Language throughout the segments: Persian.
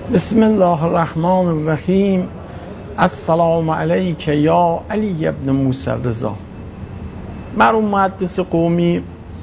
بسم الله الرحمن الرحیم. السلام علیک یا علی ابن موسی رضا. مرحوم محدث قومی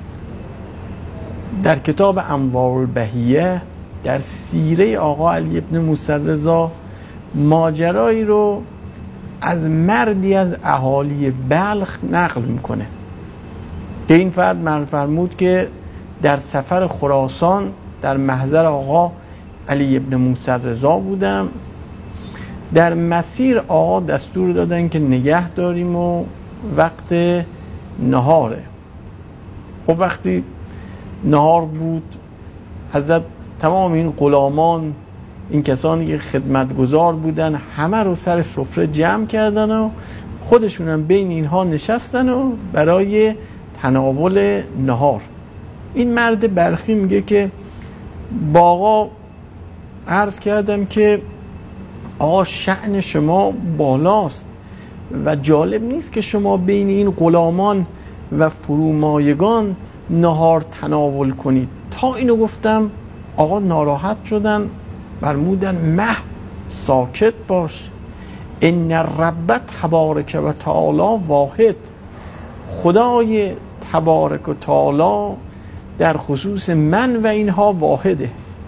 در کتاب انوار البهیه در سیره آقا علی ابن موسی رضا ماجرایی رو از مردی از اهالی بلخ نقل میکنه که این فرد فرمود که در سفر خراسان در محضر آقا علی ابن موسی رضا بودم. در مسیر آقا دستور دادن که نگه داریم و وقت نهاره. خب وقتی نهار بود حضرت تمام این غلامان، این کسانی که خدمتگزار بودن، همه رو سر سفره جمع کردن و خودشون هم بین اینها نشستن و برای تناول نهار. این مرد بلخی میگه که با آقا عرض کردم که آقا شأن شما بالاست و جالب نیست که شما بین این غلامان و فرومایگان نهار تناول کنید. تا اینو گفتم آقا ناراحت شدن، فرمودن مه ساکت باش، ان رب تبارک و تعالی واحد. خدای تبارک و تعالی در خصوص من و اینها واحده.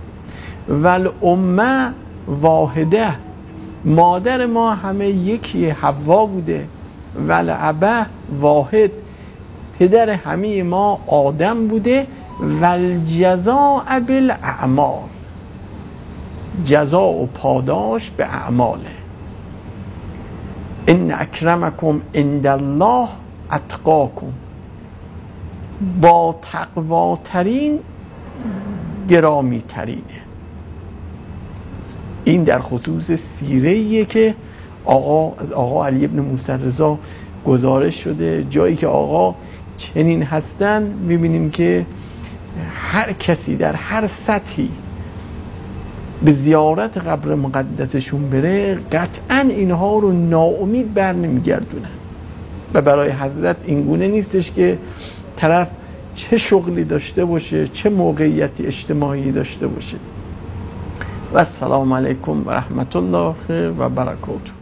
والامه واحده، مادر ما همه یکی حوا بوده. والابه واحد، پدر همه ما آدم بوده. والجزاء بالاعمال، جزا و پاداش به اعماله. ان اکرمکم عند الله اتقاکم، با تقواترین گرامی ترینه. این در خصوص سیره‌ایه که از آقا علی ابن موسی رضا گزارش شده. جایی که آقا چنین هستن میبینیم که هر کسی در هر سطحی به زیارت قبر مقدسشون بره قطعا اینها رو ناامید بر نمیگردونن و برای حضرت اینگونه نیستش که طرف چه شغلی داشته باشه، چه موقعیتی اجتماعی داشته باشه. و السلام علیکم و رحمت الله و برکاته.